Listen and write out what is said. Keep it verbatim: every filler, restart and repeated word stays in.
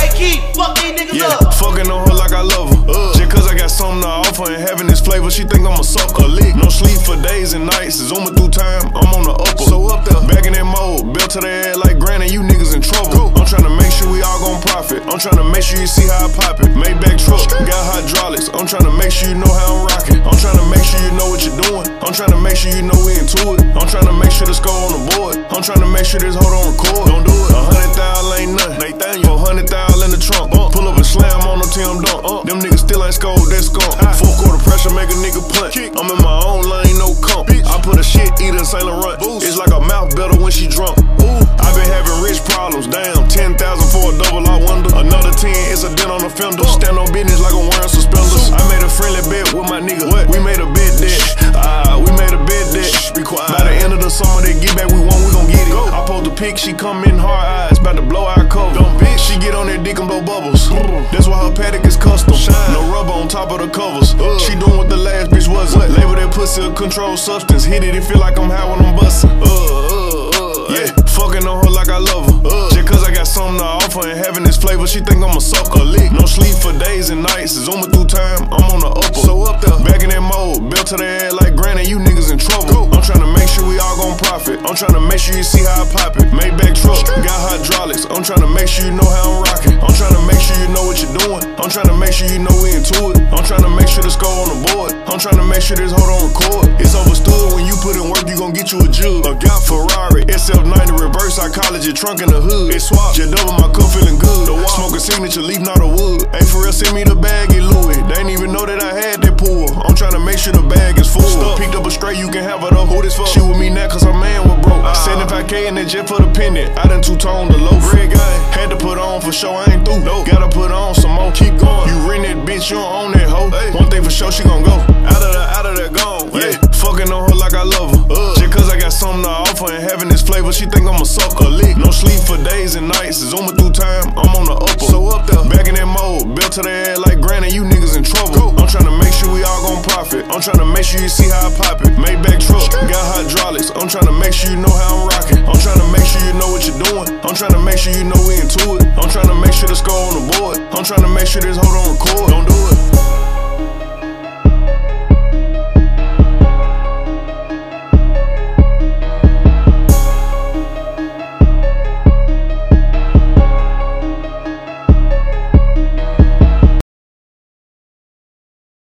Ray Keith, fuck these niggas yeah, up. Fucking on her like I love her. Uh. Just cause I got something to offer and having this flavor, she think I'm a sucker. Lick. No sleep for days and nights. Zooming through time, I'm on the upper. So up there, back in that mode, belt to the head like granny, you niggas in trouble. Go. I'm tryna make sure we all gon' profit. I'm tryna make sure you see how I pop it. Maybach truck, got hydraulics. I'm tryna make sure you know how I'm rocking. I'm tryna make sure you know what you're doing. I'm tryna make sure you know we into it. I'm tryna make sure the score on the board. I'm tryna make sure this hold on record. Don't do it. A hundred thousand ain't nothing. Nathaniel, four hundred thousand in the trunk. Uh, pull up and slam on them till I'm done. Uh, them niggas still ain't scored, they skunk. Full quarter pressure make a nigga punt. I'm in my own lane, no comp. I put a shit eater in Saint Laurent. It's like a mouth better when she drunk. I been having rich problems, damn. ten thousand for a double, I wonder. Another ten, it's a dent on the fender. Stand on business like I'm wearing suspenders. I made a friendly bet with my nigga. What? We made a bet that. Ah, uh, we made a bet that. Be quiet. By the end of the summer, they get back, we want, we gon' get it. Go. I post the pic, she come in hard eyes, about to blow our cover. Don't bitch. She get on that dick and blow bubbles. That's why her paddock is custom. Shine. No rubber on top of the covers. Uh. She doing what the last bitch wasn't. Label that pussy a controlled substance. Hit it, it feel like I'm high when I'm bustin'. Uh, uh, uh, yeah, fucking on her like I love her. Uh. Just cause I got something to offer and having this flavor, she think I'm a sucker. Lick. No sleep for days and nights. Zooming through time, I'm on the upper. So up there, back in that mode, belt to the head like granny, you niggas in trouble. Go. I'm tryna make sure we all gon' profit. I'm tryna make sure you see how I pop it. Maybach truck, got hydraulics. I'm tryna make sure you know how I'm rocking. I'm tryna make sure you know what you're doing. I'm tryna make sure you know we into it. I'm tryna make sure the score on the board. I'm tryna make sure this hold on record. It's overstood when you put in work, you gon' get you a jug. A got Ferrari, S F ninety reverse psychology, trunk in the hood. It swap, just double my cup feeling good. Smoke a signature, leave not a wood. Hey, for real, send me the bag in Louis. They ain't even know that I had that pool. I'm tryna make sure the bag is full. Stuff. Picked up a stray, you can have her though. Who this fuck? She with me now cause her man was broke. Uh, seventy-five K in that jet for the pendant. I done two-tone the low. Red guy, had to put on for sure, I ain't through. No. Gotta put on some more. Keep going. You rent that bitch, you don't own that hoe. Hey. One thing for sure, she gon' go. Out of there, out of there, gone. Yeah, fucking on her like I love her. Uh. Just cause I got something to offer and having this flavor, she think I'm a sucker. Lick. No sleep for days and nights. Zooming through time, I'm on the upper. So up there, back in that mode, belt to the head like granny, you niggas in trouble. Go. I'm tryna make sure we all gon' profit. I'm tryna make sure you see how I pop it. Maybach truck, got hydraulics. I'm tryna make sure you know how I'm rocking. I'm tryna make sure you know what you're doing. I'm tryna make sure you know we into it. I'm tryna make sure the score on the board. I'm tryna make sure this hold on record. Don't do it.